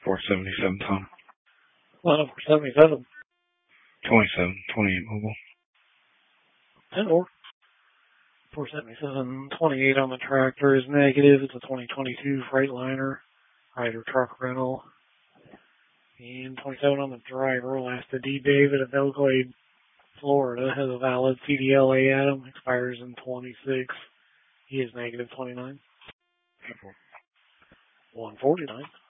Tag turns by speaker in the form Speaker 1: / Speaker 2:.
Speaker 1: 477 Tom.
Speaker 2: Line up for 77.
Speaker 1: 28 mobile.
Speaker 2: 10-4. 477, 28 on the tractor is negative. It's a 2022 Freightliner, Ryder truck rental. And 27 on the driver, last to D. David of Belgrade, Florida, has a valid CDLA at him, expires in 26. He is negative 29. 149.